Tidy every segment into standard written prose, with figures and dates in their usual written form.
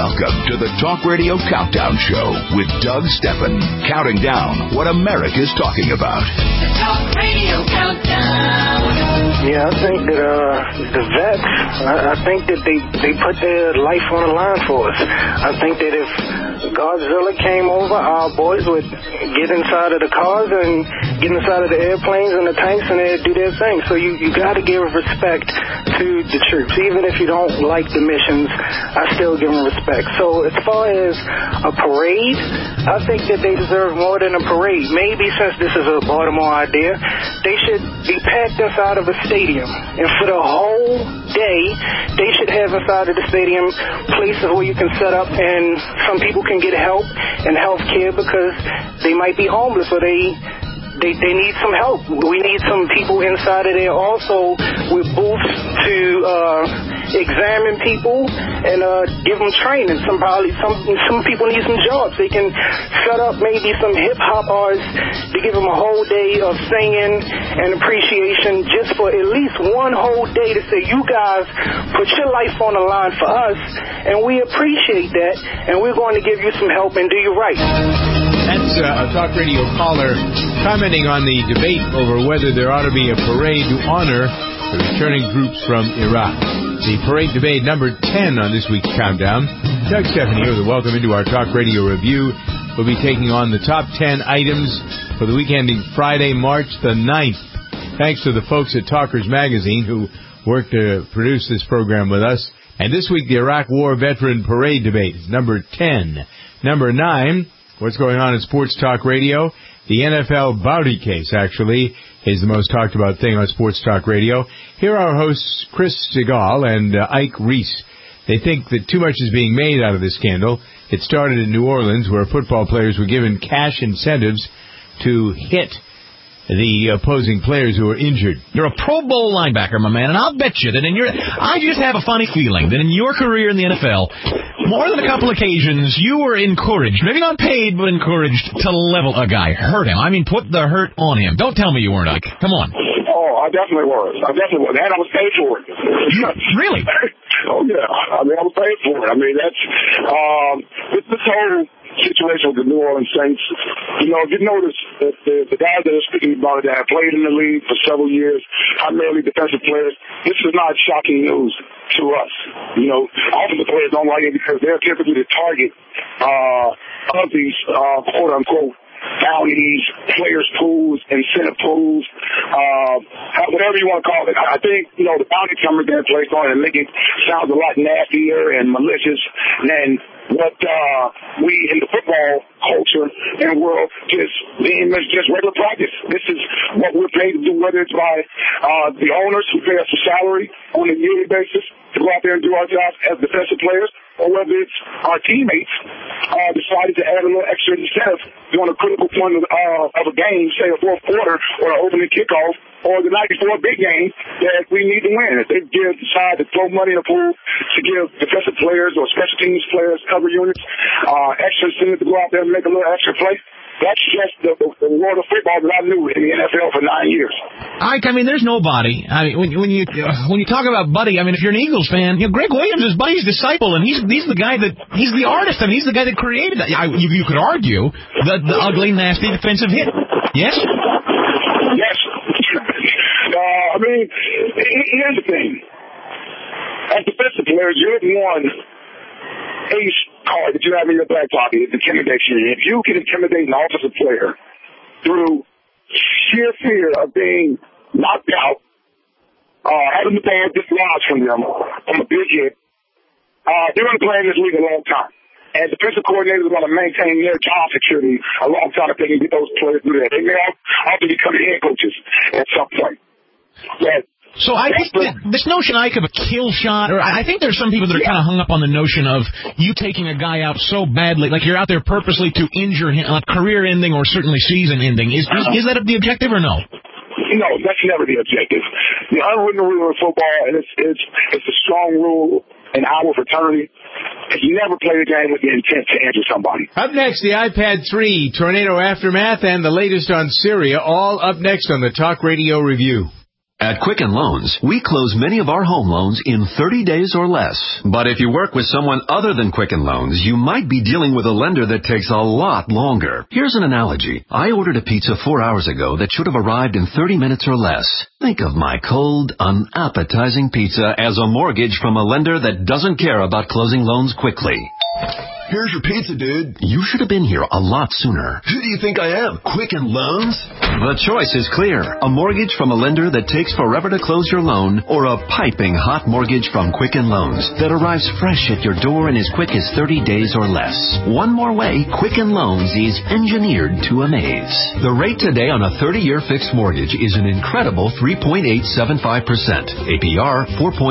Welcome to the Talk Radio Countdown Show with Doug Steffen, counting down what America's talking about. The Talk Radio Countdown. Yeah, I think that the vets, I think that they put their life on the line for us. I think that if Godzilla came over, our boys would get inside of the cars and get inside of the airplanes and the tanks and they'd do their thing. So you got to give respect to the troops. Even if you don't like the missions, I still give them respect. So as far as a parade, I think that they deserve more than a parade. Maybe since this is a Baltimore idea, they should be packed inside of a stadium. And for the whole day, they should have inside of the stadium places where you can set up and some people can get help and health care because they might be homeless or they need some help. We need some people inside of there also with booths to examine people and give them training. Some people need some jobs. They can set up maybe some hip-hop artists to give them a whole day of singing and appreciation just for at least one whole day to say, you guys put your life on the line for us, and we appreciate that, and we're going to give you some help and do you right. That's a Talk Radio caller commenting on the debate over whether there ought to be a parade to honor the returning groups from Iraq. The parade debate number 10 on this week's countdown. Doug Steffen here with a welcome into our Talk Radio review. We'll be taking on the top 10 items for the week ending Friday, March the 9th. Thanks to the folks at Talkers Magazine who worked to produce this program with us. And this week, the Iraq War Veteran Parade debate is number 10. Number 9, what's going on in Sports Talk Radio? The NFL bounty case, actually, is the most talked about thing on Sports Talk Radio. Here are our hosts, Chris Segal and Ike Reese. They think that too much is being made out of this scandal. It started in New Orleans, where football players were given cash incentives to hit the opposing players who were injured. You're a Pro Bowl linebacker, my man, and I'll bet you that I just have a funny feeling that in your career in the NFL, more than a couple occasions, you were encouraged, maybe not paid, but encouraged to level a guy, hurt him. I mean, put the hurt on him. Don't tell me you weren't, Ike. Come on. Oh, I definitely was. And I was paid for it. Really? Oh, yeah. I mean, I was paid for it. I mean, that's this whole situation with the New Orleans Saints. You know, if you notice that the guys that are speaking about it that have played in the league for several years, primarily defensive players, this is not shocking news to us. You know, offensive players don't like it because they're typically the target of these quote-unquote bounties, players' pools, incentive pools, whatever you want to call it. I think, you know, the bounty numbers they're placed on and make it sound a lot nastier and malicious than what we in the football culture and world just regular practice. This is what we're paid to do, whether it's by the owners who pay us a salary on a yearly basis to go out there and do our jobs as defensive players, or whether it's our teammates decided to add a little extra incentive during a critical point of a game, say a fourth quarter or an opening kickoff, or the night before a big game that we need to win. If they decide to throw money in the pool to give defensive players or special teams players, cover units, extra incentive to go out there and make a little extra play, that's just the world of football that I knew in the NFL for 9 years. Ike, I mean, there's nobody. I mean, when you talk about Buddy, I mean, if you're an Eagles fan, you know, Greg Williams is Buddy's disciple, and he's the guy he's the artist, and he's the guy that created that. You could argue the ugly, nasty defensive hit. Yes? Yes. I mean, here's the thing. As defensive players, you have one ace card that you have in your back pocket is intimidation. If you can intimidate an offensive player through sheer fear of being knocked out, having the ball dislodged from them from a big hit, they're going to play in this league a long time. And defensive coordinators are going to maintain their job security a long time if they can get those players to do that. They may also become head coaches at some point. So I think this notion, Ike, of a kill shot, or I think there's some people that are kind of hung up on the notion of you taking a guy out so badly, like you're out there purposely to injure him, career-ending or certainly season-ending. Is that the objective or no? No, that's never the objective. The unwritten rule of football, and it's a strong rule in our fraternity, is you never play the game with the intent to injure somebody. Up next, the iPad 3, Tornado Aftermath, and the latest on Syria, all up next on the Talk Radio Review. At Quicken Loans, we close many of our home loans in 30 days or less. But if you work with someone other than Quicken Loans, you might be dealing with a lender that takes a lot longer. Here's an analogy. I ordered a pizza 4 hours ago that should have arrived in 30 minutes or less. Think of my cold, unappetizing pizza as a mortgage from a lender that doesn't care about closing loans quickly. Here's your pizza, dude. You should have been here a lot sooner. Who do you think I am? Quicken Loans? The choice is clear. A mortgage from a lender that takes forever to close your loan, or a piping hot mortgage from Quicken Loans that arrives fresh at your door in as quick as 30 days or less. One more way, Quicken Loans is engineered to amaze. The rate today on a 30-year fixed mortgage is an incredible 3.875%. APR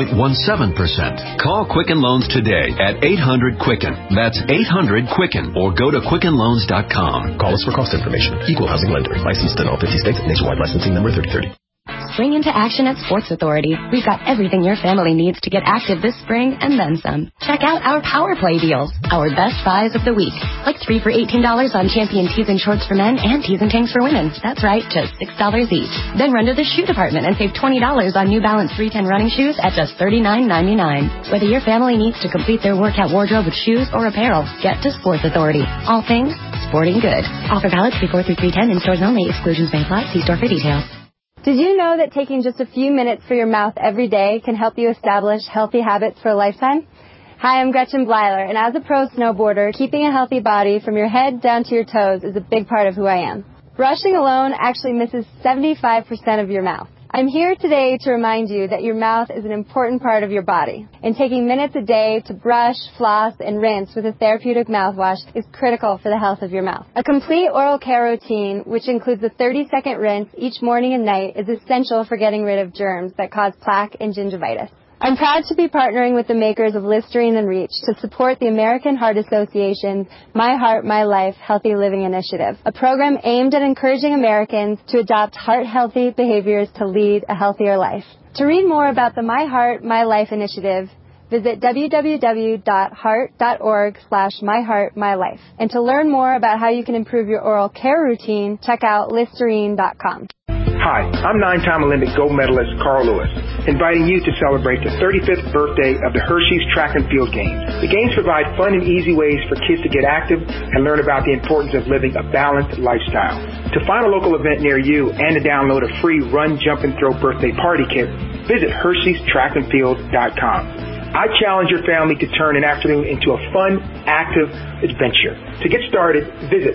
4.17%. Call Quicken Loans today at 800-QUICKEN. That's 800-QUICKEN, or go to QuickenLoans.com. Call us for cost information. Equal housing lender. Licensed in all 50 states. Nationwide licensing number 3030. Spring into action at Sports Authority. We've got everything your family needs to get active this spring and then some. Check out our Power Play deals, our best buys of the week. Like 3 for $18 on Champion tees and shorts for men and tees and tanks for women. That's right, just $6 each. Then run to the shoe department and save $20 on New Balance 310 running shoes at just $39.99. Whether your family needs to complete their workout wardrobe with shoes or apparel, get to Sports Authority. All things sporting good. Offer valid 3/4/3/10 in stores only. Exclusions may apply. See store for details. Did you know that taking just a few minutes for your mouth every day can help you establish healthy habits for a lifetime? Hi, I'm Gretchen Bleiler, and as a pro snowboarder, keeping a healthy body from your head down to your toes is a big part of who I am. Brushing alone actually misses 75% of your mouth. I'm here today to remind you that your mouth is an important part of your body, and taking minutes a day to brush, floss, and rinse with a therapeutic mouthwash is critical for the health of your mouth. A complete oral care routine, which includes a 30-second rinse each morning and night, is essential for getting rid of germs that cause plaque and gingivitis. I'm proud to be partnering with the makers of Listerine and Reach to support the American Heart Association's My Heart, My Life Healthy Living Initiative, a program aimed at encouraging Americans to adopt heart-healthy behaviors to lead a healthier life. To read more about the My Heart, My Life initiative, visit www.heart.org/myheartmylife. And to learn more about how you can improve your oral care routine, check out Listerine.com. Hi, I'm 9-time Olympic gold medalist Carl Lewis, inviting you to celebrate the 35th birthday of the Hershey's Track and Field Games. The games provide fun and easy ways for kids to get active and learn about the importance of living a balanced lifestyle. To find a local event near you and to download a free Run, Jump, and Throw birthday party kit, visit Hershey'sTrackandField.com. I challenge your family to turn an afternoon into a fun, active adventure. To get started, visit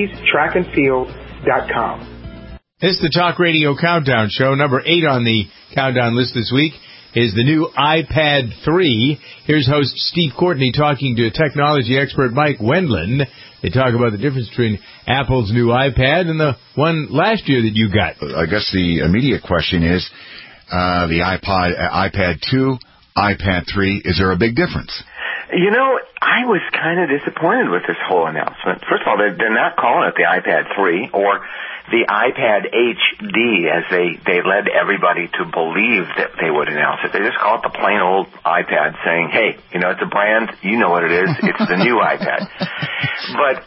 Hershey'sTrackandField.com. This is the Talk Radio Countdown Show. Number 8 on the countdown list this week is the new iPad 3. Here's host Steve Courtney talking to technology expert Mike Wendland. They talk about the difference between Apple's new iPad and the one last year that you got. I guess the immediate question is the iPad 2, iPad 3, is there a big difference? You know, I was kind of disappointed with this whole announcement. First of all, they're not calling it the iPad 3 or the iPad HD as they led everybody to believe that they would announce it. They just call it the plain old iPad, saying, hey, you know, it's a brand, you know what it is, it's the new iPad. But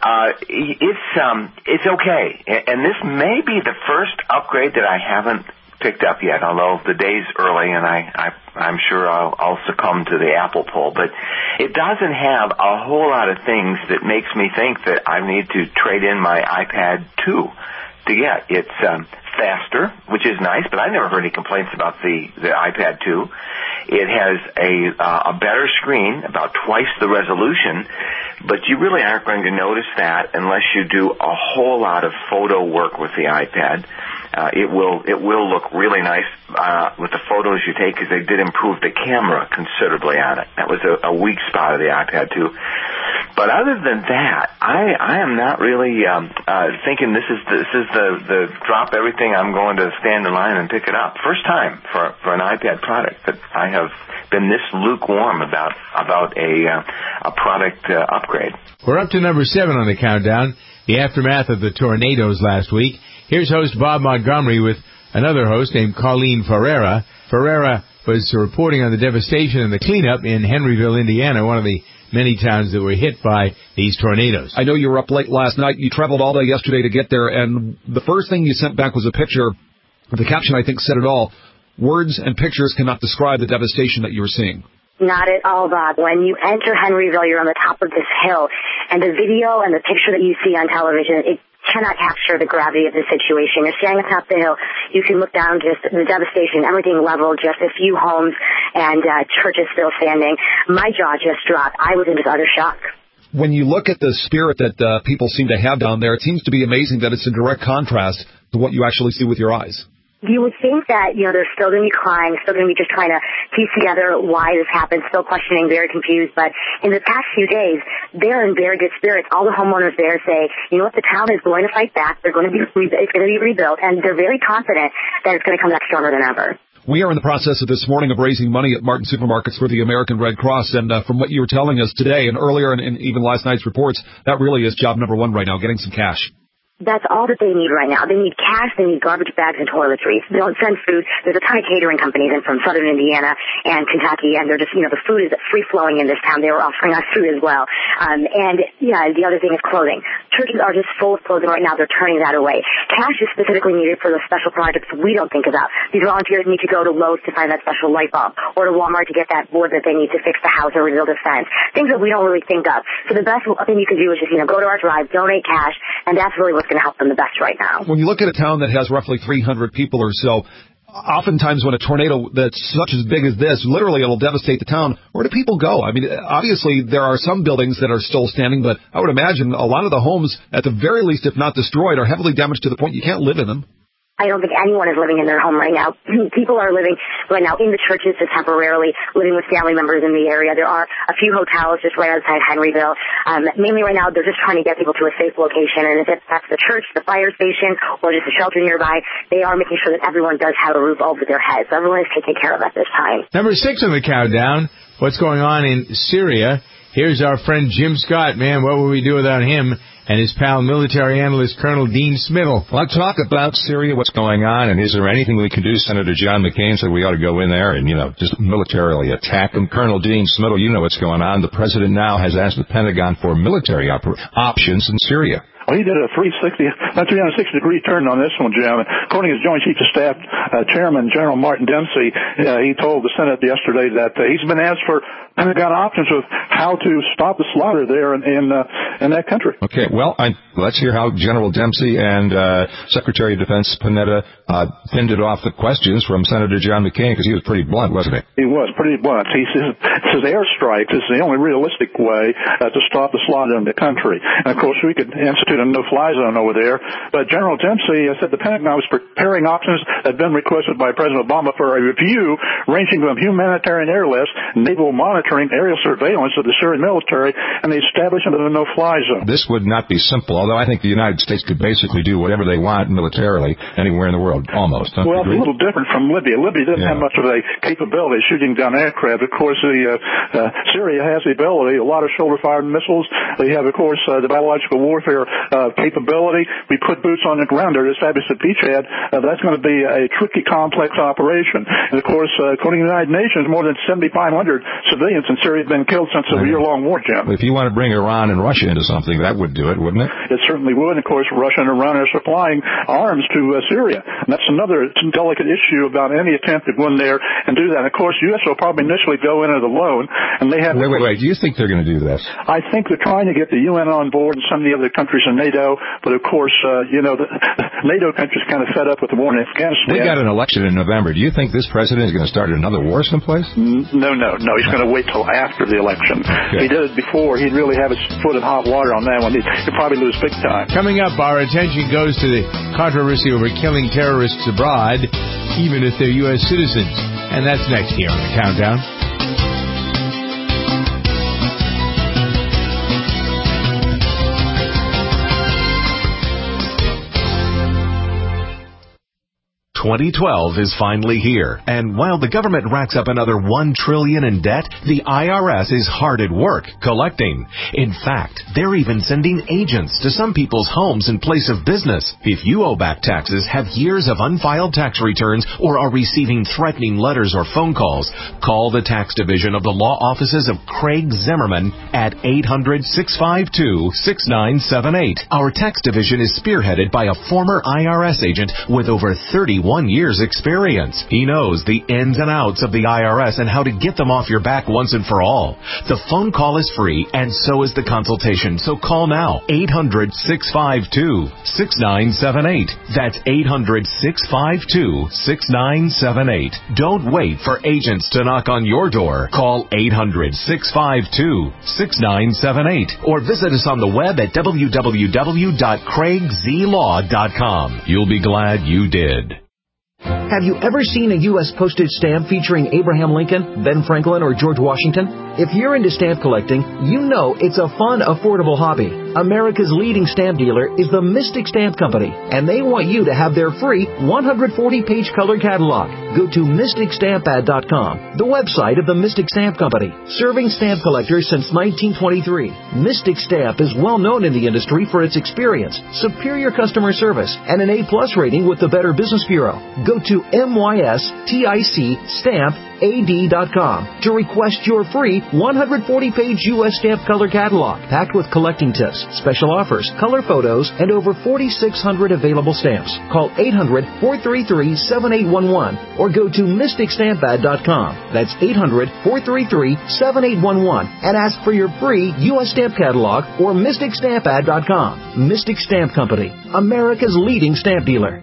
it's okay. And this may be the first upgrade that I haven't picked up yet, although the day's early and I'm sure I'll succumb to the Apple pull. But it doesn't have a whole lot of things that makes me think that I need to trade in my iPad 2 to get. It's faster, which is nice, but I never heard any complaints about the iPad 2. It has a better screen, about twice the resolution, but you really aren't going to notice that unless you do a whole lot of photo work with the iPad. It will look really nice with the photos you take, because they did improve the camera considerably on it. That was a weak spot of the iPad 2. But other than that, I am not really thinking this is the drop everything, I'm going to stand in line and pick it up. First time for an iPad product that I have been this lukewarm about a product upgrade. We're up to number 7 on the countdown, the aftermath of the tornadoes last week. Here's host Bob Montgomery with another host named Colleen Ferreira. Ferreira was reporting on the devastation and the cleanup in Henryville, Indiana, one of the many towns that were hit by these tornadoes. I know you were up late last night. You traveled all day yesterday to get there, and the first thing you sent back was a picture. The caption, I think, said it all. Words and pictures cannot describe the devastation that you were seeing. Not at all, Bob. When you enter Henryville, you're on the top of this hill, and the video and the picture that you see on television, it cannot capture the gravity of the situation. You're standing atop the hill. You can look down, just the devastation, everything leveled, just a few homes, and churches still standing. My jaw just dropped. I was in just utter shock. When you look at the spirit that people seem to have down there, it seems to be amazing that it's in direct contrast to what you actually see with your eyes. You would think that, they're still going to be crying, still going to be just trying to piece together why this happened, still questioning, very confused. But in the past few days, they're in very good spirits. All the homeowners there say, you know what, the town is going to fight back. It's going to be rebuilt, and they're very confident that it's going to come back stronger than ever. We are in the process of this morning of raising money at Martin Supermarkets for the American Red Cross, and from what you were telling us today and earlier and even last night's reports, that really is job number one right now, getting some cash. That's all that they need right now. They need cash, they need garbage bags and toiletries. They don't send food. There's a ton of catering companies in from southern Indiana and Kentucky, and they're just, the food is free-flowing in this town. They were offering us food as well. The other thing is clothing. Churches are just full of clothing right now. They're turning that away. Cash is specifically needed for the special projects we don't think about. These volunteers need to go to Lowe's to find that special light bulb, or to Walmart to get that board that they need to fix the house or rebuild a fence. Things that we don't really think of. So the best thing you can do is just, go to our drive, donate cash, and that's really what's going to help them the best right now. When you look at a town that has roughly 300 people or so, oftentimes when a tornado that's such as big as this, literally it'll devastate the town, where do people go? I mean, obviously there are some buildings that are still standing, but I would imagine a lot of the homes, at the very least, if not destroyed, are heavily damaged to the point you can't live in them. I don't think anyone is living in their home right now. People are living right now in the churches just temporarily, living with family members in the area. There are a few hotels just right outside Henryville. Mainly right now, they're just trying to get people to a safe location. And if that's the church, the fire station, or just a shelter nearby, they are making sure that everyone does have a roof over their heads. So everyone is taken care of at this time. Number 6 on the countdown, what's going on in Syria. Here's our friend Jim Scott. Man, what would we do without him? And his pal, military analyst Colonel Dean Smittle. Well, talk about Syria, what's going on, and is there anything we can do? Senator John McCain said we ought to go in there and, just militarily attack them. Colonel Dean Smittle, you know what's going on. The president now has asked the Pentagon for military options in Syria. Well, he did a 360-degree turn on this one, Jim. According to his Joint Chiefs of Staff Chairman, General Martin Dempsey, he told the Senate yesterday that he's been asked for Pentagon options of how to stop the slaughter there in that country. Okay, well, let's hear how General Dempsey and Secretary of Defense Panetta fended off the questions from Senator John McCain, because he was pretty blunt, wasn't he? He was pretty blunt. He says airstrikes is the only realistic way to stop the slaughter in the country. And, of course, we could institute a no-fly zone over there. But General Dempsey said the Pentagon was preparing options that had been requested by President Obama for a review ranging from humanitarian airlifts, naval monitoring, aerial surveillance of the Syrian military, and the establishment of a no-fly zone. This would not be simple, although I think the United States could basically do whatever they want militarily anywhere in the world, almost. Well, it's a little different from Libya. Libya doesn't have much of a capability of shooting down aircraft. Of course, Syria has the ability, a lot of shoulder-fired missiles. They have, of course, the biological warfare capability. We put boots on the ground there to establish a beachhead. That's going to be a tricky, complex operation. And, of course, according to the United Nations, more than 7,500 civilians in Syria have been killed since the year-long war, Jim. If you want to bring Iran and Russia into something, that would do it, wouldn't it? It certainly would. Of course, Russia and Iran are supplying arms to Syria. And that's another delicate issue about any attempt to go in there and do that. And, of course, U.S. will probably initially go in as a loan, and they have... Wait. Do you think they're going to do this? I think they're trying to get the UN on board and some of the other countries in NATO, but of course, the NATO countries kind of fed up with the war in Afghanistan. We got an election in November. Do you think this president is going to start another war someplace? No. He's going to wait till after the election. Okay. If he did it before, he'd really have his foot in hot water on that one. He'd probably lose big time. Coming up, our attention goes to the controversy over killing terrorists abroad, even if they're U.S. citizens. And that's next here on the Countdown. 2012 is finally here, and while the government racks up another $1 trillion in debt, the IRS is hard at work collecting. In fact, they're even sending agents to some people's homes in place of business. If you owe back taxes, have years of unfiled tax returns, or are receiving threatening letters or phone calls, call the tax division of the law offices of Craig Zimmerman at 800-652-6978. Our tax division is spearheaded by a former IRS agent with over 31 1 year's experience. He knows the ins and outs of the IRS and how to get them off your back once and for all. The phone call is free, and so is the consultation. So call now. 800-652-6978. That's 800-652-6978. Don't wait for agents to knock on your door. Call 800-652-6978 or visit us on the web at www.craigzlaw.com. You'll be glad you did. Have you ever seen a U.S. postage stamp featuring Abraham Lincoln, Ben Franklin, or George Washington? If you're into stamp collecting, you know it's a fun, affordable hobby. America's leading stamp dealer is the Mystic Stamp Company, and they want you to have their free 140-page color catalog. Go to MysticStampAd.com, the website of the Mystic Stamp Company, serving stamp collectors since 1923. Mystic Stamp is well known in the industry for its experience, superior customer service, and an A-plus rating with the Better Business Bureau. Go to MysticStampAd.com to request your free 140-page U.S. stamp color catalog, packed with collecting tips, special offers, color photos, and over 4,600 available stamps. Call 800-433-7811 or go to MysticStampAd.com. That's 800-433-7811 and ask for your free U.S. stamp catalog or MysticStampAd.com. Mystic Stamp Company, America's leading stamp dealer.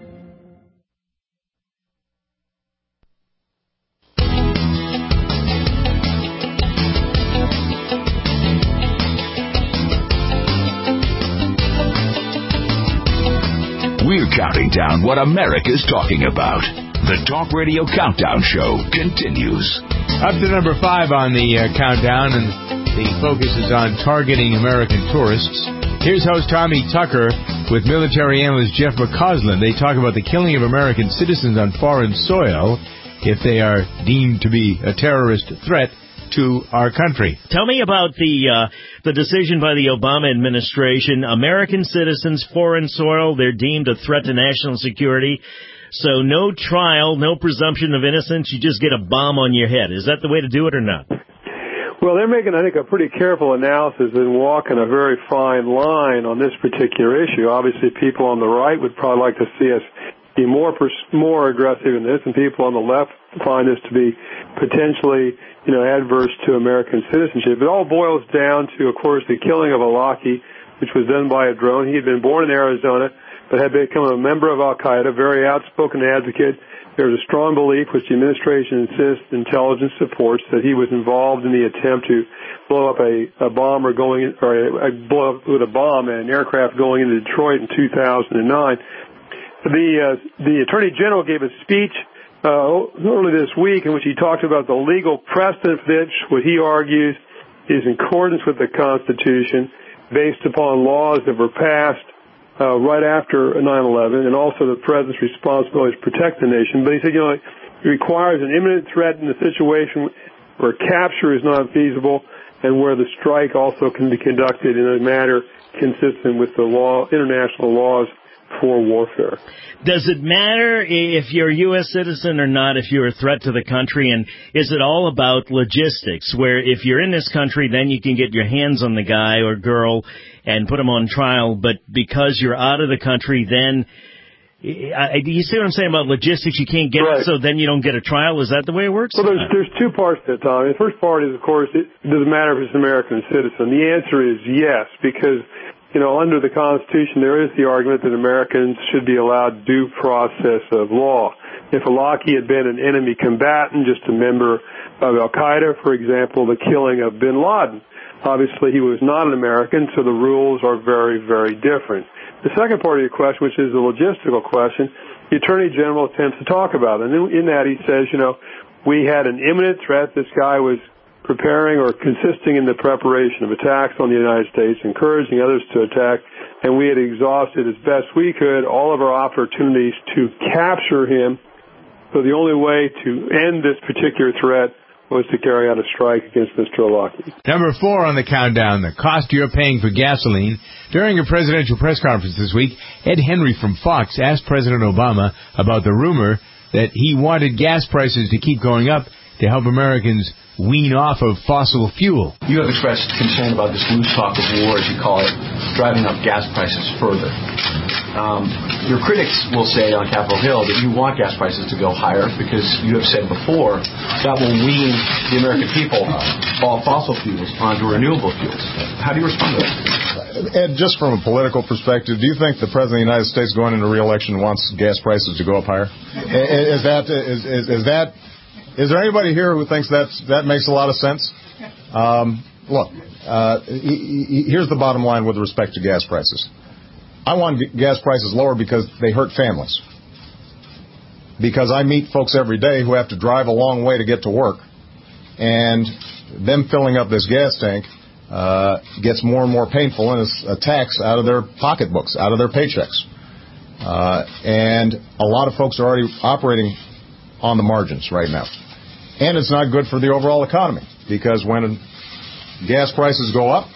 We're counting down what America's talking about. The Talk Radio Countdown Show continues. Up to number 5 on the countdown, and the focus is on targeting American tourists. Here's host Tommy Tucker with military analyst Jeff McCausland. They talk about the killing of American citizens on foreign soil if they are deemed to be a terrorist threat to our country. Tell me about the decision by the Obama administration. American citizens, foreign soil, they're deemed a threat to national security. So no trial, no presumption of innocence. You just get a bomb on your head. Is that the way to do it or not? Well, they're making, I think, a pretty careful analysis and walking a very fine line on this particular issue. Obviously, people on the right would probably like to see us be more aggressive in this, and people on the left find this to be potentially, adverse to American citizenship. It all boils down to, of course, the killing of Awlaki, which was done by a drone. He had been born in Arizona, but had become a member of Al-Qaeda, very outspoken advocate. There's a strong belief, which the administration insists, intelligence supports, that he was involved in the attempt to blow up blow up with a bomb an aircraft going into Detroit in 2009. The Attorney General gave a speech early this week in which he talked about the legal precedent, what he argues is in accordance with the Constitution, based upon laws that were passed right after 9/11, and also the President's responsibility to protect the nation. But he said, it requires an imminent threat in a situation where capture is not feasible and where the strike also can be conducted in a manner consistent with the international laws for warfare. Does it matter if you're a U.S. citizen or not, if you're a threat to the country? And is it all about logistics, where if you're in this country, then you can get your hands on the guy or girl and put them on trial, but because you're out of the country, then... you see what I'm saying about logistics? You can't get it, so then you don't get a trial? Is that the way it works? Well, there's two parts to it, Tommy. The first part is, of course, it doesn't matter if it's an American citizen. The answer is yes, because... under the Constitution, there is the argument that Americans should be allowed due process of law. If Awlaki had been an enemy combatant, just a member of Al-Qaeda, for example, the killing of bin Laden, obviously he was not an American, so the rules are very, very different. The second part of your question, which is the logistical question, the Attorney General attempts to talk about it. And in that he says, we had an imminent threat. This guy was preparing or consisting in the preparation of attacks on the United States, encouraging others to attack, and we had exhausted as best we could all of our opportunities to capture him. So the only way to end this particular threat was to carry out a strike against Mr. Awlaki. Number 4 on the countdown, the cost you're paying for gasoline. During a presidential press conference this week, Ed Henry from Fox asked President Obama about the rumor that he wanted gas prices to keep going up to help Americans wean off of fossil fuel. You have expressed concern about this loose talk of war, as you call it, driving up gas prices further. Your critics will say on Capitol Hill that you want gas prices to go higher because you have said before that will wean the American people off fossil fuels onto renewable fuels. How do you respond to that? Ed, just from a political perspective, do you think the President of the United States going into re-election wants gas prices to go up higher? Is there anybody here who thinks that makes a lot of sense? Look, here's the bottom line with respect to gas prices. I want gas prices lower because they hurt families. Because I meet folks every day who have to drive a long way to get to work, and them filling up this gas tank gets more and more painful, and it's a tax out of their pocketbooks, out of their paychecks. And a lot of folks are already operating on the margins right now. And it's not good for the overall economy, because when gas prices go up,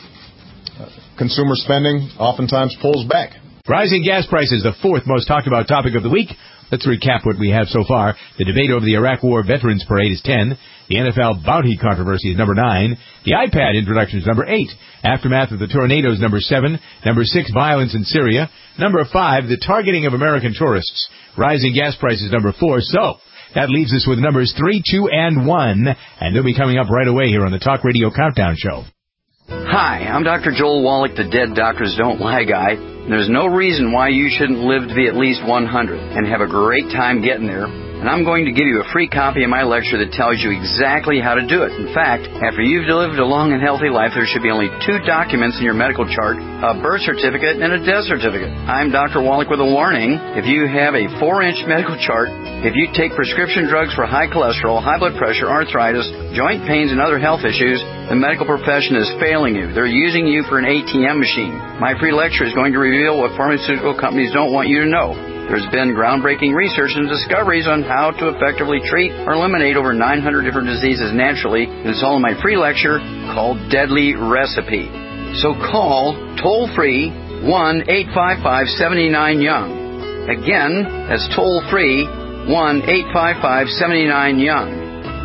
consumer spending oftentimes pulls back. Rising gas prices, the fourth most talked about topic of the week. Let's recap what we have so far. The debate over the Iraq War Veterans Parade is 10. The NFL bounty controversy is number 9. The iPad introduction is number 8. Aftermath of the tornadoes, number 7. Number 6, violence in Syria. Number 5, the targeting of American tourists. Rising gas prices, number 4. So, that leaves us with numbers 3, 2, and 1. And they'll be coming up right away here on the Talk Radio Countdown Show. Hi, I'm Dr. Joel Wallach, the Dead Doctors Don't Lie guy. There's no reason why you shouldn't live to be at least 100 and have a great time getting there. And I'm going to give you a free copy of my lecture that tells you exactly how to do it. In fact, after you've lived a long and healthy life, there should be only 2 documents in your medical chart, a birth certificate and a death certificate. I'm Dr. Wallach with a warning. If you have a 4-inch medical chart, if you take prescription drugs for high cholesterol, high blood pressure, arthritis, joint pains, and other health issues, the medical profession is failing you. They're using you for an ATM machine. My free lecture is going to reveal what pharmaceutical companies don't want you to know. There's been groundbreaking research and discoveries on how to effectively treat or eliminate over 900 different diseases naturally, and it's all in my free lecture called Deadly Recipe. So call toll-free 1-855-79-YOUNG. Again, that's toll-free 1-855-79-YOUNG.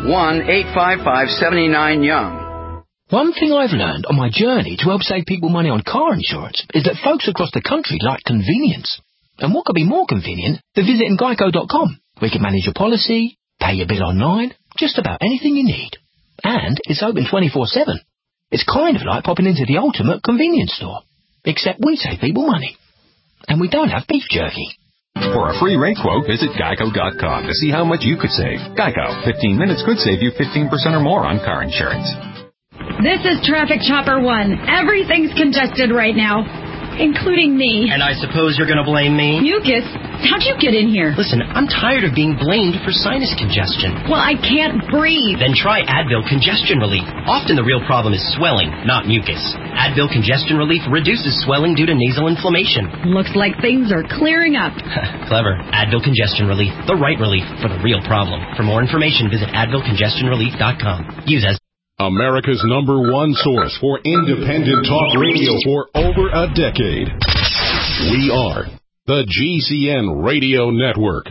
1-855-79-YOUNG. One thing I've learned on my journey to help save people money on car insurance is that folks across the country like convenience. And what could be more convenient than visiting Geico.com? We can manage your policy, pay your bill online, just about anything you need. And it's open 24/7. It's kind of like popping into the ultimate convenience store. Except we save people money. And we don't have beef jerky. For a free rate quote, visit Geico.com to see how much you could save. Geico, 15 minutes could save you 15% or more on car insurance. This is Traffic Chopper 1. Everything's congested right now, including me. And I suppose you're going to blame me? Mucus, how'd you get in here? Listen, I'm tired of being blamed for sinus congestion. Well, I can't breathe. Then try Advil Congestion Relief. Often the real problem is swelling, not mucus. Advil Congestion Relief reduces swelling due to nasal inflammation. Looks like things are clearing up. Clever. Advil Congestion Relief. The right relief for the real problem. For more information, visit AdvilCongestionRelief.com. Use as America's #1 source for independent talk radio for over a decade. We are the GCN Radio Network.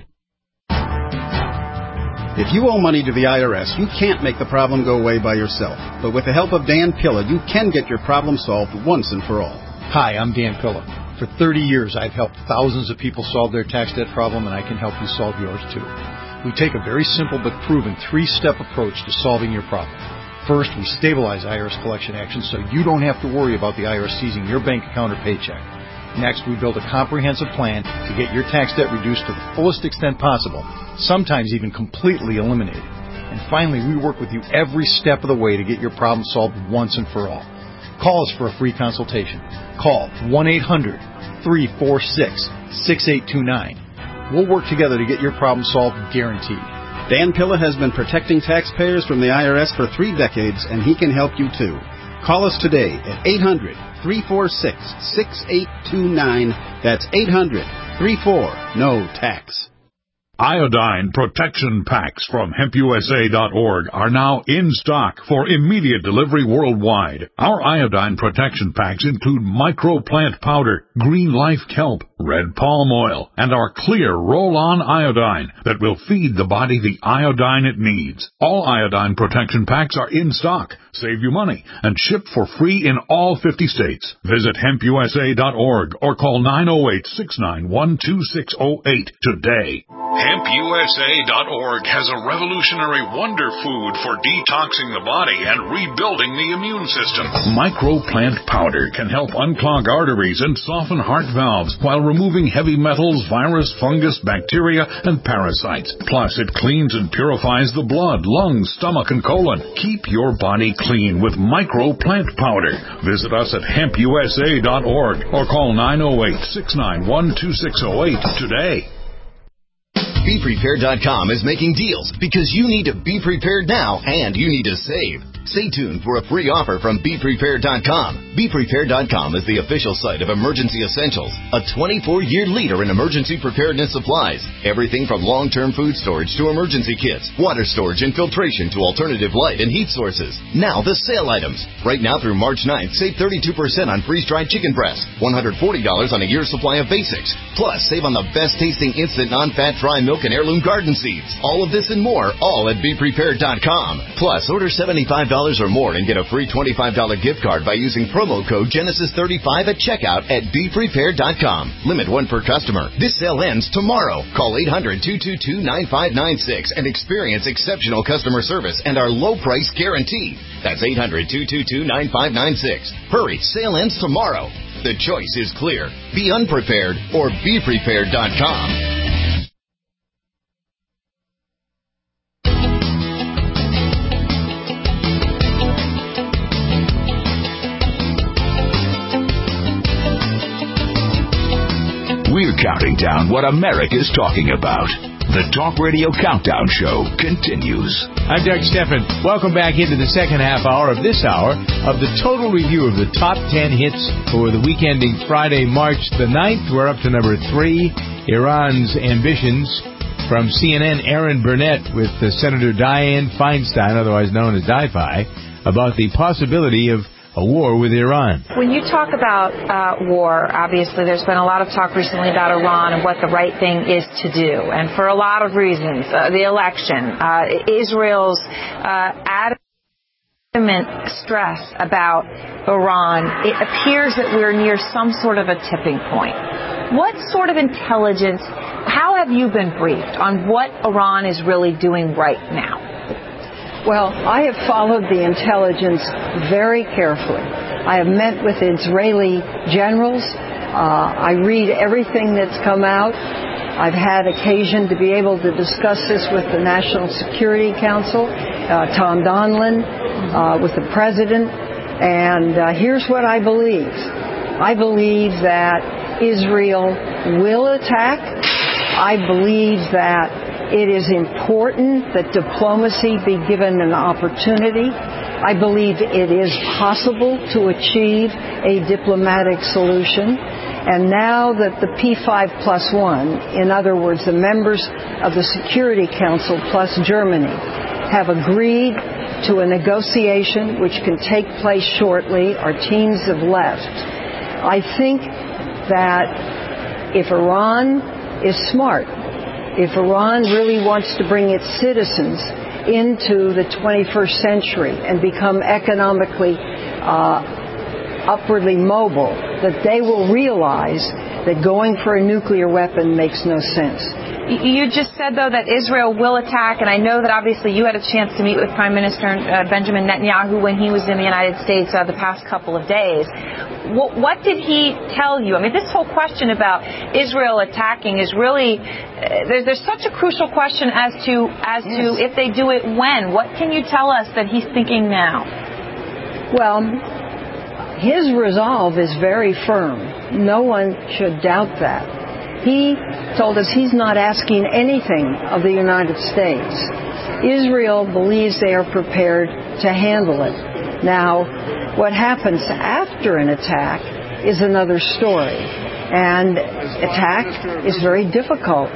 If you owe money to the IRS, you can't make the problem go away by yourself. But with the help of Dan Pilla, you can get your problem solved once and for all. Hi, I'm Dan Pilla. For 30 years, I've helped thousands of people solve their tax debt problem, and I can help you solve yours too. We take a very simple but proven 3-step approach to solving your problem. First, we stabilize IRS collection actions so you don't have to worry about the IRS seizing your bank account or paycheck. Next, we build a comprehensive plan to get your tax debt reduced to the fullest extent possible, sometimes even completely eliminated. And finally, we work with you every step of the way to get your problem solved once and for all. Call us for a free consultation. Call 1-800-346-6829. We'll work together to get your problem solved, guaranteed. Dan Pilla has been protecting taxpayers from the IRS for 3 decades, and he can help you too. Call us today at 800-346-6829. That's 800-34-NO-TAX. Iodine protection packs from HempUSA.org are now in stock for immediate delivery worldwide. Our iodine protection packs include microplant powder, green life kelp, red palm oil, and our clear roll-on iodine that will feed the body the iodine it needs. All iodine protection packs are in stock. Save you money and ship for free in all 50 states. Visit hempusa.org or call 908-691-2608 today. HempUSA.org has a revolutionary wonder food for detoxing the body and rebuilding the immune system. Microplant powder can help unclog arteries and soften heart valves while removing heavy metals, virus, fungus, bacteria, and parasites. Plus, it cleans and purifies the blood, lungs, stomach, and colon. Keep your body clean with Microplant powder. Visit us at HempUSA.org or call 908-691-2608 today. BePrepared.com is making deals because you need to be prepared now and you need to save. Stay tuned for a free offer from BePrepared.com. BePrepared.com is the official site of Emergency Essentials, a 24-year leader in emergency preparedness supplies. Everything from long-term food storage to emergency kits, water storage and filtration to alternative light and heat sources. Now the sale items. Right now through March 9th, save 32% on freeze-dried chicken breast, $140 on a year's supply of basics. Plus, save on the best-tasting instant non-fat dry milk and heirloom garden seeds. All of this and more, all at BePrepared.com. Plus, order $75 or more and get a free $25 gift card by using promo code Genesis35 at checkout at BePrepared.com. Limit 1 per customer. This sale ends tomorrow. Call 800-222-9596 and experience exceptional customer service and our low price guarantee. That's 800-222-9596. Hurry, sale ends tomorrow. The choice is clear. Be unprepared or BePrepared.com. We're counting down what America's talking about. The Talk Radio Countdown Show continues. I'm Doug Stephan. Welcome back into the second half hour of this hour of the total review of the top 10 hits for the week ending Friday, March the 9th. We're up to number 3, Iran's Ambitions. From CNN, Aaron Burnett with Senator Dianne Feinstein, otherwise known as Di-Fi, about the possibility of a war with Iran. When you talk about war, obviously there's been a lot of talk recently about Iran and what the right thing is to do. And for a lot of reasons, the election, Israel's adamant stress about Iran, it appears that we're near some sort of a tipping point. What sort of intelligence, how have you been briefed on what Iran is really doing right now? Well, I have followed the intelligence very carefully. I have met with Israeli generals. I read everything that's come out. I've had occasion to be able to discuss this with the National Security Council, Tom Donilon, with the President. And here's what I believe. I believe that Israel will attack. I believe that it is important that diplomacy be given an opportunity. I believe it is possible to achieve a diplomatic solution. And now that the P5+1, in other words, the members of the Security Council plus Germany, have agreed to a negotiation which can take place shortly, our teams have left. I think that if Iran is smart, if Iran really wants to bring its citizens into the 21st century and become economically upwardly mobile, that they will realize that going for a nuclear weapon makes no sense. You just said, though, that Israel will attack, and I know that obviously you had a chance to meet with Prime Minister Benjamin Netanyahu when he was in the United States the past couple of days. What did he tell you? I mean, this whole question about Israel attacking is really, there's such a crucial question as to if they do it when. What can you tell us that he's thinking now? Well, his resolve is very firm. No one should doubt that. He told us he's not asking anything of the United States. Israel believes they are prepared to handle it. Now, what happens after an attack is another story. And attack is very difficult.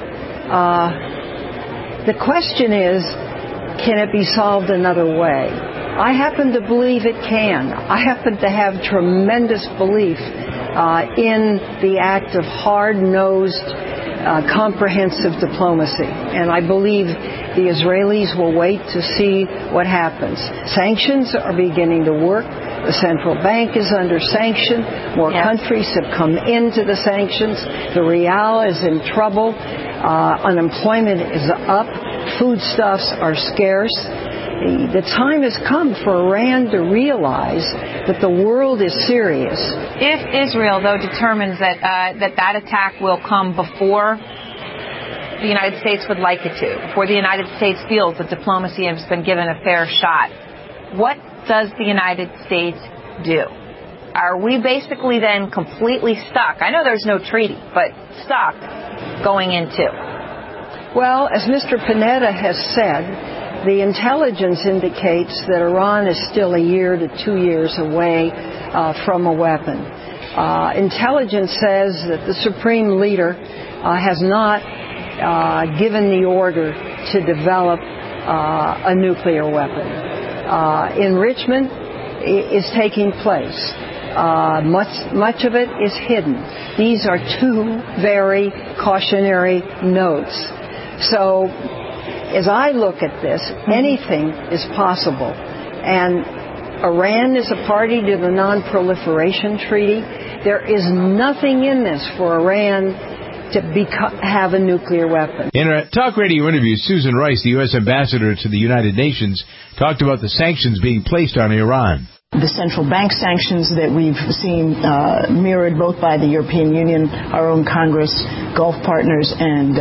The question is, can it be solved another way? I happen to believe it can. I happen to have tremendous belief in the act of hard-nosed, comprehensive diplomacy. And I believe the Israelis will wait to see what happens. Sanctions are beginning to work. The central bank is under sanction. More countries have come into the sanctions. The real is in trouble. Unemployment is up. Foodstuffs are scarce. The time has come for Iran to realize that the world is serious. If Israel, though, determines that that attack will come before the United States would like it to, before the United States feels that diplomacy has been given a fair shot, what does the United States do? Are we basically then completely stuck? I know there's no treaty, but stuck going into? Well, as Mr. Panetta has said, the intelligence indicates that Iran is still a year to 2 years away from a weapon. Intelligence says that the supreme leader has not given the order to develop a nuclear weapon. Enrichment is taking place. Much of it is hidden. These are two very cautionary notes. So, as I look at this, anything is possible. And Iran is a party to the Non-Proliferation Treaty. There is nothing in this for Iran to have a nuclear weapon. In a talk radio interview, Susan Rice, the U.S. ambassador to the United Nations, talked about the sanctions being placed on Iran. The central bank sanctions that we've seen mirrored both by the European Union, our own Congress, Gulf partners, and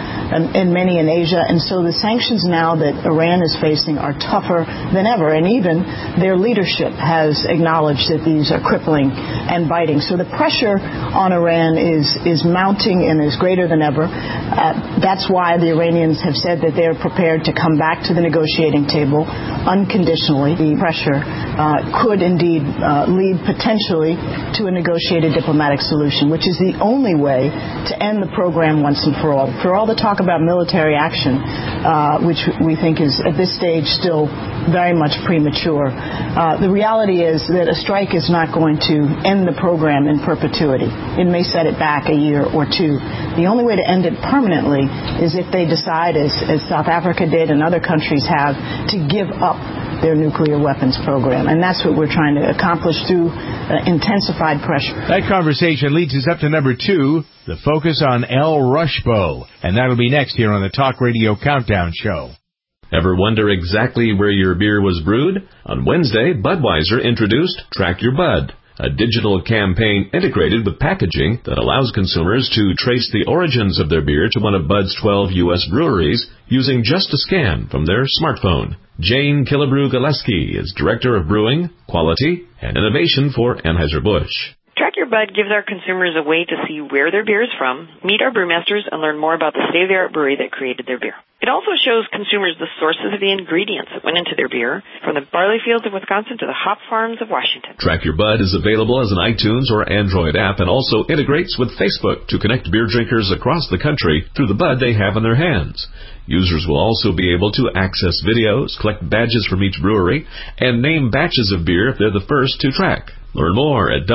many in Asia. And so the sanctions now that Iran is facing are tougher than ever. And even their leadership has acknowledged that these are crippling and biting. So the pressure on Iran is mounting and is greater than ever. That's why the Iranians have said that they're prepared to come back to the negotiating table unconditionally. The pressure could indeed lead potentially to a negotiated diplomatic solution, which is the only way to end the program once and for all. For all the talk about military action, which we think is at this stage still very much premature, the reality is that a strike is not going to end the program in perpetuity. It may set it back a year or two. The only way to end it permanently is if they decide, as South Africa did and other countries have, to give up their nuclear weapons program. And that's what we're trying to accomplish through intensified pressure. That conversation leads us up to number 2, the focus on El Rushbo. And that'll be next here on the Talk Radio Countdown Show. Ever wonder exactly where your beer was brewed? On Wednesday, Budweiser introduced Track Your Bud, a digital campaign integrated with packaging that allows consumers to trace the origins of their beer to one of Bud's 12 U.S. breweries using just a scan from their smartphone. Jane Killebrew-Gillespie is Director of Brewing, Quality, and Innovation for Anheuser-Busch. Track Your Bud gives our consumers a way to see where their beer is from, meet our brewmasters, and learn more about the state-of-the-art brewery that created their beer. It also shows consumers the sources of the ingredients that went into their beer, from the barley fields of Wisconsin to the hop farms of Washington. Track Your Bud is available as an iTunes or Android app and also integrates with Facebook to connect beer drinkers across the country through the bud they have in their hands. Users will also be able to access videos, collect badges from each brewery, and name batches of beer if they're the first to track. Learn more at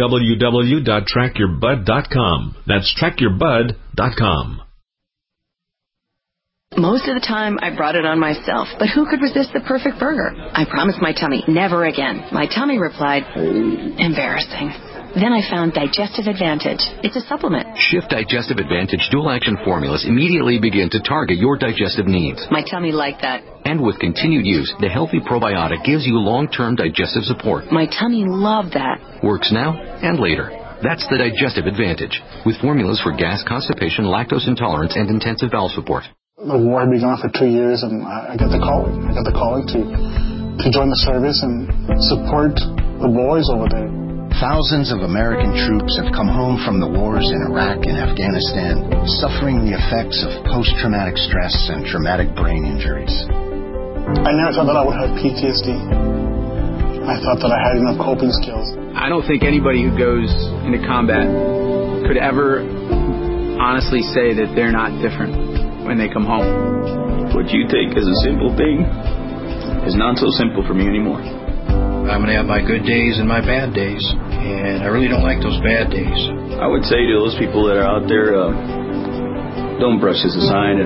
www.trackyourbud.com. That's trackyourbud.com. Most of the time, I brought it on myself, but who could resist the perfect burger? I promised my tummy, never again. My tummy replied, embarrassing. Then I found Digestive Advantage. It's a supplement. Shift Digestive Advantage dual-action formulas immediately begin to target your digestive needs. My tummy liked that. And with continued use, the Healthy Probiotic gives you long-term digestive support. My tummy loved that. Works now and later. That's the Digestive Advantage, with formulas for gas, constipation, lactose intolerance, and intensive bowel support. The war had been going on for 2 years, and I got the calling. I got the calling to join the service and support the boys over there. Thousands of American troops have come home from the wars in Iraq and Afghanistan, suffering the effects of post-traumatic stress and traumatic brain injuries. I never thought that I would have PTSD. I thought that I had enough coping skills. I don't think anybody who goes into combat could ever honestly say that they're not different when they come home. What you take as a simple thing is not so simple for me anymore. I'm going to have my good days and my bad days, and I really don't like those bad days. I would say to those people that are out there, don't brush us aside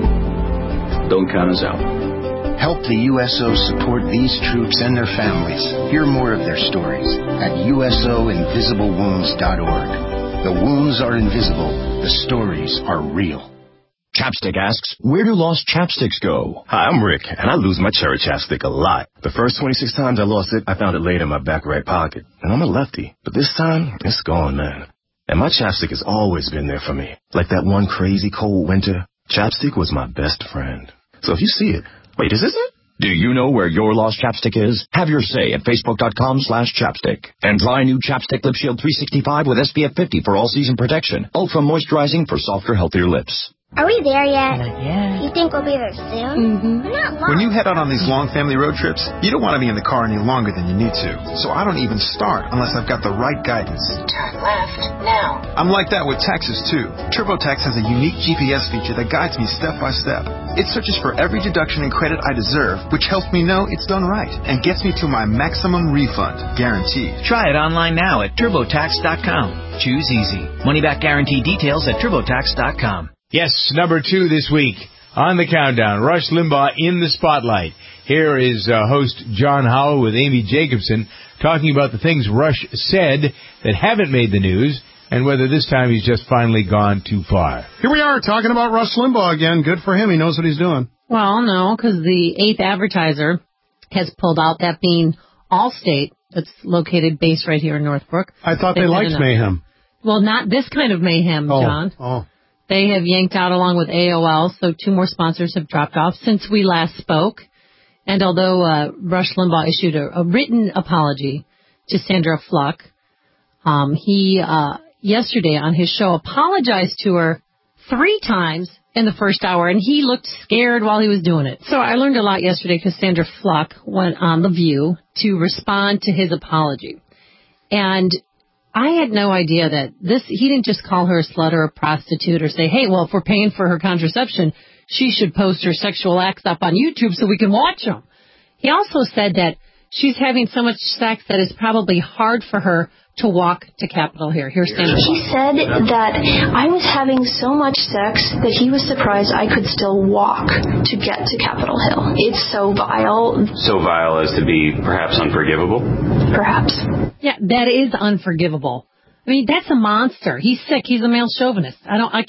and don't count us out. Help the USO support these troops and their families. Hear more of their stories at usoinvisiblewounds.org. The wounds are invisible. The stories are real. Chapstick asks, where do lost chapsticks go? Hi, I'm Rick, and I lose my cherry chapstick a lot. The first 26 times I lost it, I found it laid in my back right pocket. And I'm a lefty. But this time, it's gone, man. And my chapstick has always been there for me. Like that one crazy cold winter, chapstick was my best friend. So if you see it, wait, is this it? Do you know where your lost chapstick is? Have your say at Facebook.com/chapstick. And try new Chapstick Lip Shield 365 with SPF 50 for all-season protection. Ultra moisturizing for softer, healthier lips. Are we there yet? Not yet. You think we'll be there soon? We're not long. When you head out on these long family road trips, you don't want to be in the car any longer than you need to. So I don't even start unless I've got the right guidance. Turn left, now. I'm like that with taxes, too. TurboTax has a unique GPS feature that guides me step by step. It searches for every deduction and credit I deserve, which helps me know it's done right and gets me to my maximum refund, guaranteed. Try it online now at TurboTax.com. Choose easy. Money-back guarantee details at TurboTax.com. Yes, number 2 this week on the countdown. Rush Limbaugh in the spotlight. Here is host John Howell with Amy Jacobson talking about the things Rush said that haven't made the news and whether this time he's just finally gone too far. Here we are talking about Rush Limbaugh again. Good for him. He knows what he's doing. Well, no, because the 8th Advertiser has pulled out, that being Allstate, that's located based right here in Northbrook. I thought they liked mayhem. Well, not this kind of mayhem, John. Oh. They have yanked out along with AOL, so 2 more sponsors have dropped off since we last spoke. And although Rush Limbaugh issued a written apology to Sandra Fluck, he yesterday on his show apologized to her 3 times in the first hour, and he looked scared while he was doing it. So I learned a lot yesterday because Sandra Fluck went on The View to respond to his apology. And I had no idea that he didn't just call her a slut or a prostitute or say, hey, well, if we're paying for her contraception, she should post her sexual acts up on YouTube so we can watch them. He also said that she's having so much sex that it's probably hard for her to walk to Capitol Hill. Here's Sandra. He said that I was having so much sex that he was surprised I could still walk to get to Capitol Hill. It's so vile. So vile as to be perhaps unforgivable? Perhaps. Yeah, that is unforgivable. I mean, that's a monster. He's sick. He's a male chauvinist.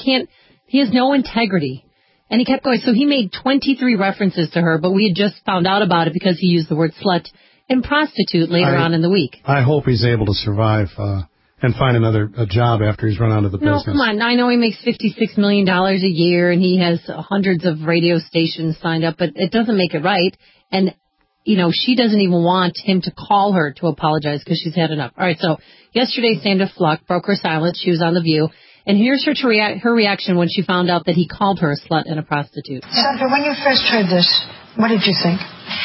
He has no integrity. And he kept going. So he made 23 references to her, but we had just found out about it because he used the word slut and prostitute later on in the week. I hope he's able to survive and find a job after he's run out of the business. No, come on. I know he makes $56 million a year and he has hundreds of radio stations signed up, but it doesn't make it right. And, she doesn't even want him to call her to apologize because she's had enough. All right, so yesterday Sandra Fluck broke her silence. She was on The View. And here's her reaction when she found out that he called her a slut and a prostitute. Sandra, when you first heard this, what did you think?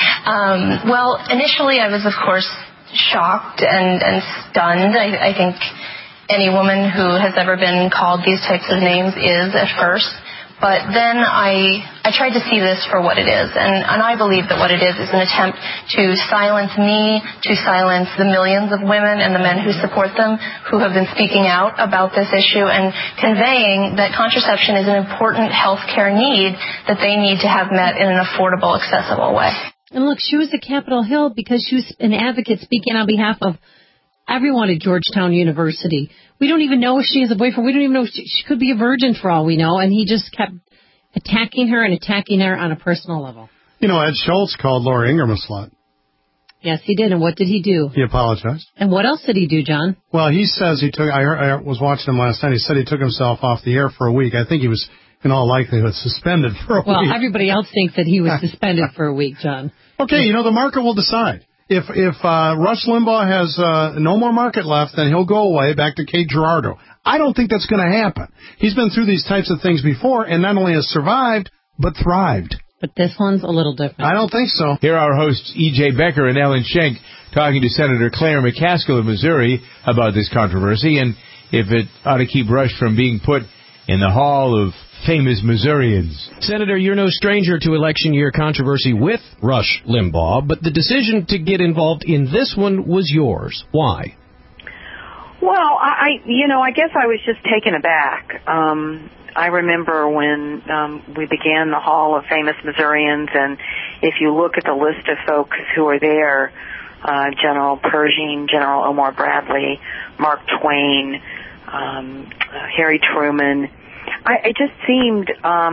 Well, initially I was, of course, shocked and stunned. I think any woman who has ever been called these types of names is at first. But then I tried to see this for what it is. And I believe that what it is an attempt to silence me, to silence the millions of women and the men who support them who have been speaking out about this issue and conveying that contraception is an important health care need that they need to have met in an affordable, accessible way. And look, she was at Capitol Hill because she was an advocate speaking on behalf of everyone at Georgetown University. We don't even know if she has a boyfriend. We don't even know if she could be a virgin for all we know. And he just kept attacking her on a personal level. Ed Schultz called Laura Ingraham a slut. Yes, he did. And what did he do? He apologized. And what else did he do, John? Well, he says I was watching him last night. He said he took himself off the air for a week. I think he was, in all likelihood, suspended for a week. Well, everybody else thinks that he was suspended for a week, John. Okay, the market will decide. If Rush Limbaugh has no more market left, then he'll go away back to Kate Gerardo. I don't think that's going to happen. He's been through these types of things before and not only has survived, but thrived. But this one's a little different. I don't think so. Here are our hosts E.J. Becker and Ellen Schenk talking to Senator Claire McCaskill of Missouri about this controversy and if it ought to keep Rush from being put in the Hall of Famous Missourians. Senator, you're no stranger to election year controversy with Rush Limbaugh, but the decision to get involved in this one was yours. Why? Well, I guess I was just taken aback. I remember when we began the Hall of Famous Missourians, and if you look at the list of folks who are there, General Pershing, General Omar Bradley, Mark Twain, Harry Truman, it just seemed,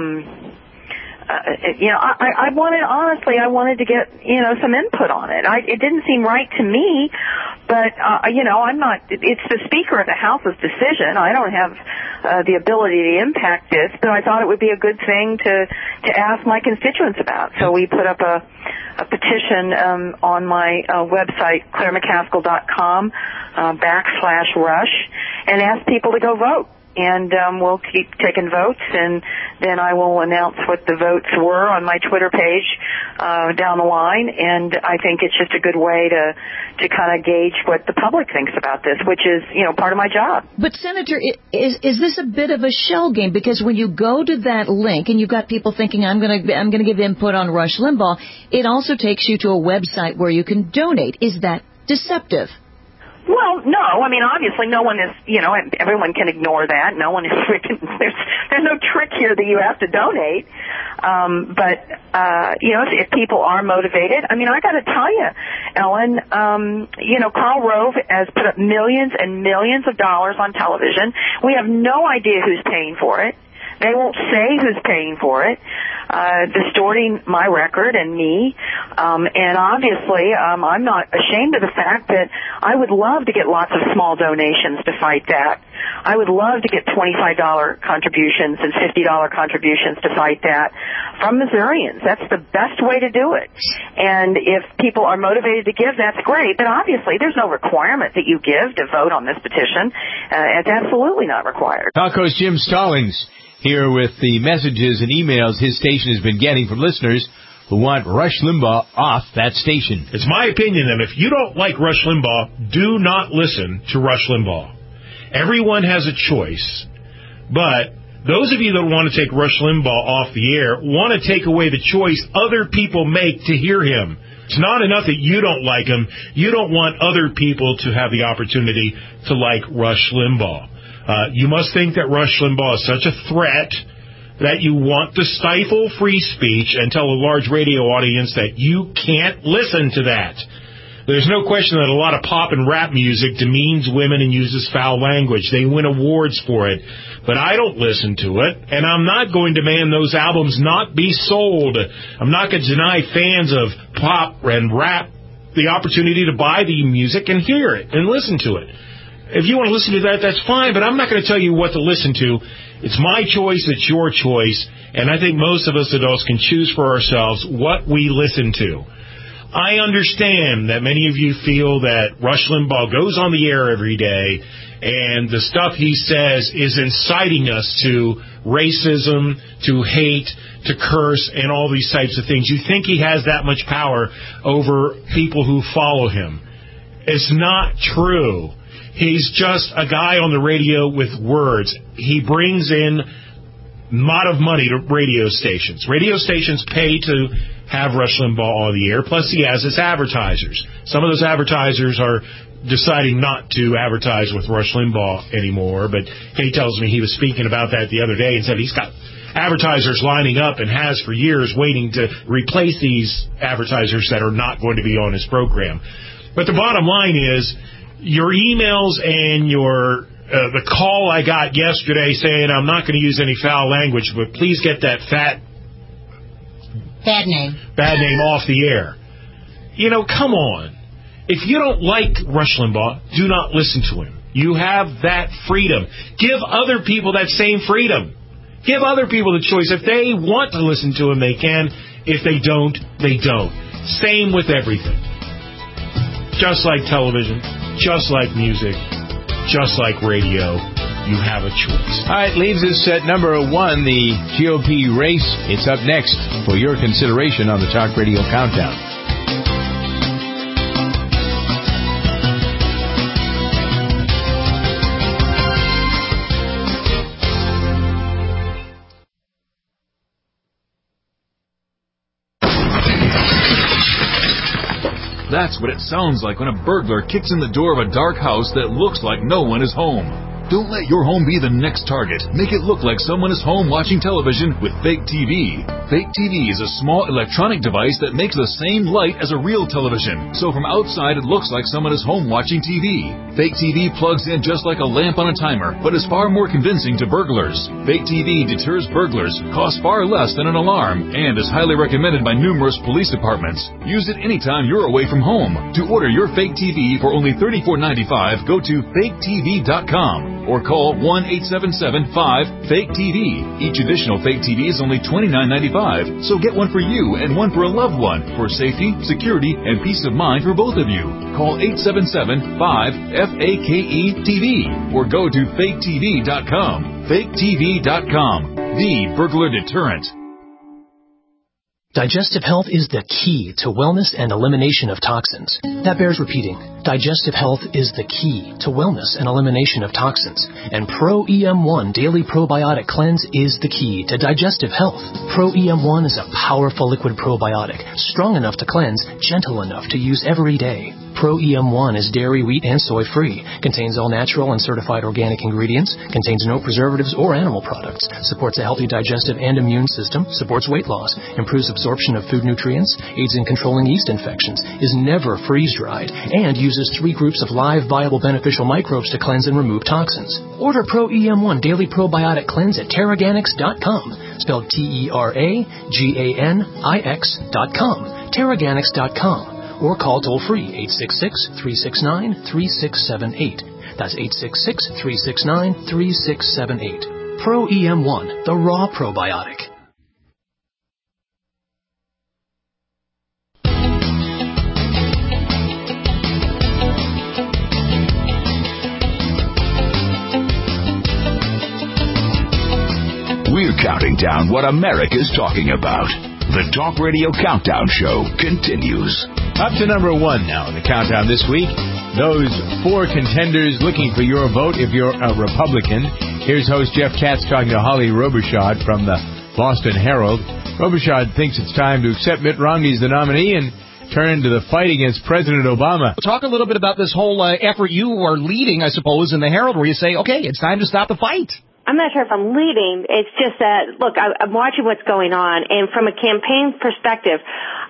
I wanted to get, some input on it. It didn't seem right to me, but, it's the Speaker of the House's decision. I don't have the ability to impact this, but I thought it would be a good thing to ask my constituents about. So we put up a petition on my website, ClaireMcCaskill.com, /Rush, and ask people to go vote. And we'll keep taking votes, and then I will announce what the votes were on my Twitter page down the line. And I think it's just a good way to kind of gauge what the public thinks about this, which is, part of my job. But, Senator, is this a bit of a shell game? Because when you go to that link and you've got people thinking, I'm going to give input on Rush Limbaugh, it also takes you to a website where you can donate. Is that deceptive? Well, no. I mean, obviously, no one is, everyone can ignore that. No one is freaking, there's no trick here that you have to donate. If people are motivated, I mean, I got to tell you, Ellen, Karl Rove has put up millions and millions of dollars on television. We have no idea who's paying for it. They won't say who's paying for it, distorting my record and me. And obviously, I'm not ashamed of the fact that I would love to get lots of small donations to fight that. I would love to get $25 contributions and $50 contributions to fight that from Missourians. That's the best way to do it. And if people are motivated to give, that's great. But obviously, there's no requirement that you give to vote on this petition. It's absolutely not required. Talk host Jim Stallings here with the messages and emails his station has been getting from listeners who want Rush Limbaugh off that station. It's my opinion that if you don't like Rush Limbaugh, do not listen to Rush Limbaugh. Everyone has a choice, but those of you that want to take Rush Limbaugh off the air want to take away the choice other people make to hear him. It's not enough that you don't like him. You don't want other people to have the opportunity to like Rush Limbaugh. You must think that Rush Limbaugh is such a threat that you want to stifle free speech and tell a large radio audience that you can't listen to that. There's no question that a lot of pop and rap music demeans women and uses foul language. They win awards for it. But I don't listen to it, and I'm not going to demand those albums not be sold. I'm not going to deny fans of pop and rap the opportunity to buy the music and hear it and listen to it. If you want to listen to that, that's fine, but I'm not going to tell you what to listen to. It's my choice, it's your choice, and I think most of us adults can choose for ourselves what we listen to. I understand that many of you feel that Rush Limbaugh goes on the air every day, and the stuff he says is inciting us to racism, to hate, to curse, and all these types of things. You think he has that much power over people who follow him. It's not true. He's just a guy on the radio with words. He brings in a lot of money to radio stations. Radio stations pay to have Rush Limbaugh on the air, plus he has his advertisers. Some of those advertisers are deciding not to advertise with Rush Limbaugh anymore, but he tells me he was speaking about that the other day and said he's got advertisers lining up and has for years waiting to replace these advertisers that are not going to be on his program. But the bottom line is, your emails and your the call I got yesterday saying I'm not going to use any foul language, but please get that bad name off the air. Come on. If you don't like Rush Limbaugh, do not listen to him. You have that freedom. Give other people that same freedom. Give other people the choice. If they want to listen to him, they can. If they don't, they don't. Same with everything. Just like television, just like music, just like radio, you have a choice. All right, leaves us at number 1, the GOP race. It's up next for your consideration on the Talk Radio Countdown. That's what it sounds like when a burglar kicks in the door of a dark house that looks like no one is home. Don't let your home be the next target. Make it look like someone is home watching television with Fake TV. Fake TV is a small electronic device that makes the same light as a real television. So from outside it looks like someone is home watching TV. Fake TV plugs in just like a lamp on a timer, but is far more convincing to burglars. Fake TV deters burglars, costs far less than an alarm, and is highly recommended by numerous police departments. Use it anytime you're away from home. To order your Fake TV for only $34.95, go to faketv.com. or call 1-877-5-FAKE-TV. Each additional Fake TV is only $29.95, so get one for you and one for a loved one for safety, security, and peace of mind for both of you. Call 877-5-FAKE-TV or go to faketv.com. faketv.com, the burglar deterrent. Digestive health is the key to wellness and elimination of toxins. That bears repeating. Digestive health is the key to wellness and elimination of toxins. And Pro EM1 Daily Probiotic Cleanse is the key to digestive health. Pro EM1 is a powerful liquid probiotic, strong enough to cleanse, gentle enough to use every day. Pro EM1 is dairy, wheat, and soy-free, contains all natural and certified organic ingredients, contains no preservatives or animal products, supports a healthy digestive and immune system, supports weight loss, improves absorption of food nutrients, aids in controlling yeast infections, is never freeze-dried, and uses 3 groups of live, viable, beneficial microbes to cleanse and remove toxins. Order Pro EM1 Daily Probiotic Cleanse at Terraganics.com, spelled TerraGanix.com, Terraganics.com. Or call toll-free 866-369-3678. That's 866-369-3678. Pro EM1, the raw probiotic. We're counting down what America's talking about. The Talk Radio Countdown Show continues. Up to number 1 now in the countdown this week. Those 4 contenders looking for your vote if you're a Republican. Here's host Jeff Katz talking to Holly Robichaud from the Boston Herald. Robichaud thinks it's time to accept Mitt Romney as the nominee and turn to the fight against President Obama. Talk a little bit about this whole effort you are leading, I suppose, in the Herald, where you say, okay, it's time to stop the fight. I'm not sure if I'm leading. It's just that, look, I'm watching what's going on, and from a campaign perspective,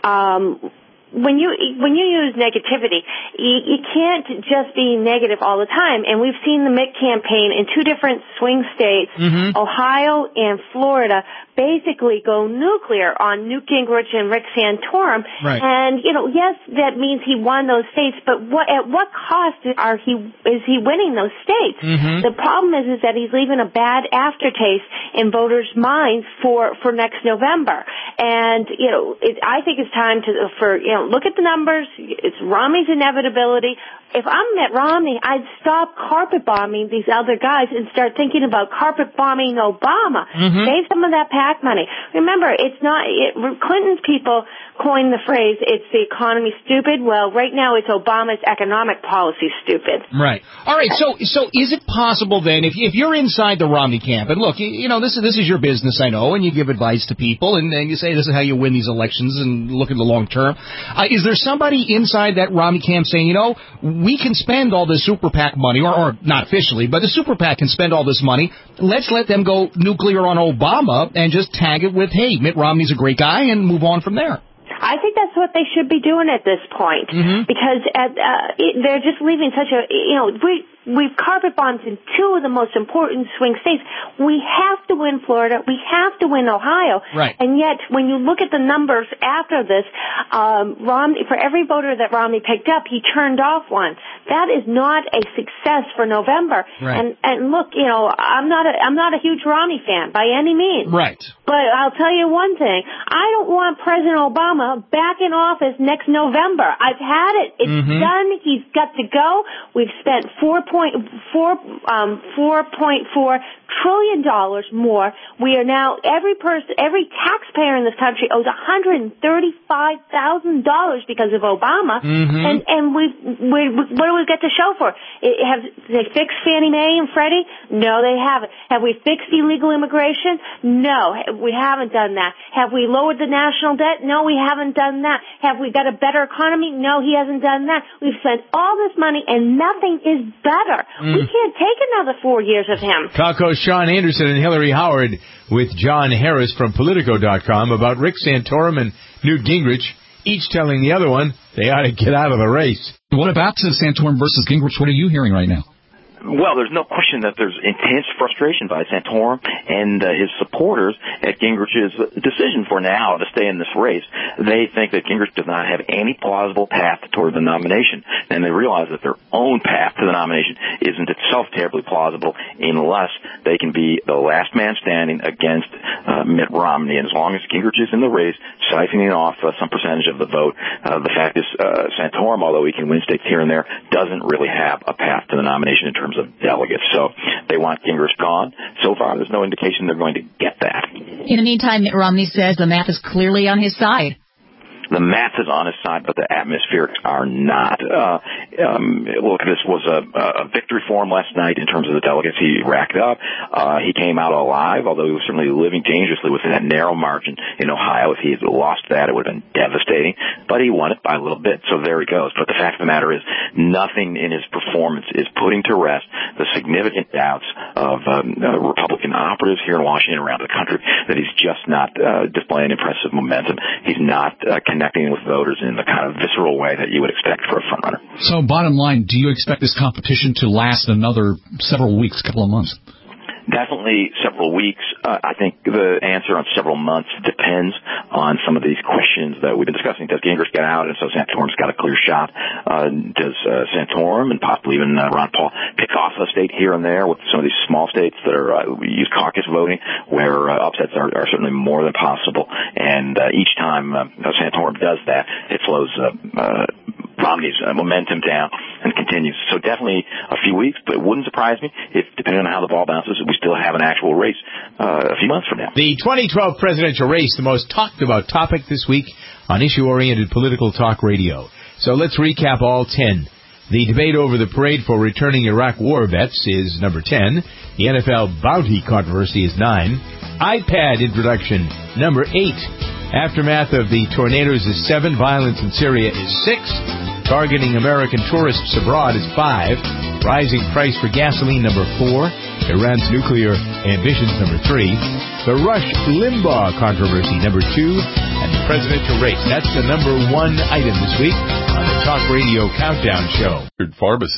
when you use negativity, you can't just be negative all the time. And we've seen the Mitt campaign in 2 different swing states, Ohio and Florida, basically go nuclear on Newt Gingrich and Rick Santorum. Right. And, yes, that means he won those states, but at what cost is he winning those states? The problem is that he's leaving a bad aftertaste in voters' minds for next November. And, I think it's time look at the numbers. It's Romney's inevitability. If I'm Mitt Romney, I'd stop carpet bombing these other guys and start thinking about carpet bombing Obama. Save some of that PAC money. Remember, Clinton's people coined the phrase, it's the economy stupid. Well, right now it's Obama's economic policy stupid. Right. All right. So is it possible then, if you're inside the Romney camp, and look, this is your business, I know, and you give advice to people, and you say this is how you win these elections and look at the long term. Is there somebody inside that Romney camp saying, we can spend all this super PAC money, or not officially, but the super PAC can spend all this money. Let's let them go nuclear on Obama and just tag it with, hey, Mitt Romney's a great guy, and move on from there. I think that's what they should be doing at this point, because they're just leaving such a, we've carpet bombed in 2 of the most important swing states. We have to win Florida. We have to win Ohio. Right. And yet, when you look at the numbers after this, Romney, for every voter that Romney picked up, he turned off 1. That is not a success for November. Right. And look, I'm not a huge Romney fan by any means. Right. But I'll tell you one thing. I don't want President Obama back in office next November. I've had it. It's done. He's got to go. We've spent $4+ $4.4 trillion more. We are now, every taxpayer in this country owes $135,000 because of Obama. Mm-hmm. And what do we get to show for it? Have they fixed Fannie Mae and Freddie? No, they haven't. Have we fixed illegal immigration? No, we haven't done that. Have we lowered the national debt? No, we haven't done that. Have we got a better economy? No, he hasn't done that. We've spent all this money and nothing is better. We can't take another 4 years of him. Calco's Sean Anderson and Hillary Howard with John Harris from Politico.com about Rick Santorum and Newt Gingrich, each telling the other one they ought to get out of the race. What about Santorum versus Gingrich? What are you hearing right now? Well, there's no question that there's intense frustration by Santorum and his supporters at Gingrich's decision for now to stay in this race. They think that Gingrich does not have any plausible path toward the nomination, and they realize that their own path to the nomination isn't itself terribly plausible unless they can be the last man standing against Mitt Romney. And as long as Gingrich is in the race, siphoning off some percentage of the vote, the fact is Santorum, although he can win states here and there, doesn't really have a path to the nomination in terms of delegates. So they want Gingrich gone. So far, there's no indication they're going to get that. In the meantime, Mitt Romney says the math is clearly on his side. The math is on his side, but the atmospherics are not. Look, this was a victory for him last night in terms of the delegates he racked up. He came out alive, although he was certainly living dangerously within that narrow margin in Ohio. If he had lost that, it would have been devastating. But he won it by a little bit, so there he goes. But the fact of the matter is, nothing in his performance is putting to rest the significant doubts of Republican operatives here in Washington and around the country that he's just not displaying impressive momentum. He's not connecting with voters in the kind of visceral way that you would expect for a frontrunner. So bottom line, do you expect this competition to last another several weeks, couple of months? Definitely several weeks. I think the answer on several months depends on some of these questions that we've been discussing. Does Gingrich get out, and so Santorum's got a clear shot? Does Santorum and possibly even Ron Paul pick off a state here and there with some of these small states that are use caucus voting, where upsets are certainly more than possible? And each time Santorum does that, it slows Romney's momentum down and continues. So definitely a few weeks, but it wouldn't surprise me if, depending on how the ball bounces, we still have an actual race a few months from now. The 2012 presidential race, the most talked about topic this week on issue-oriented political talk radio. So let's recap all 10. The debate over the parade for returning Iraq war vets is number 10. The NFL bounty controversy is 9. iPad introduction, number 8. Aftermath of the tornadoes is 7. Violence in Syria is 6. Targeting American tourists abroad is 5. Rising price for gasoline, number 4. Iran's nuclear ambitions, number 3. The Rush Limbaugh controversy, number 2. And the presidential race. That's the number 1 item this week on the Talk Radio Countdown Show. Pharmacy.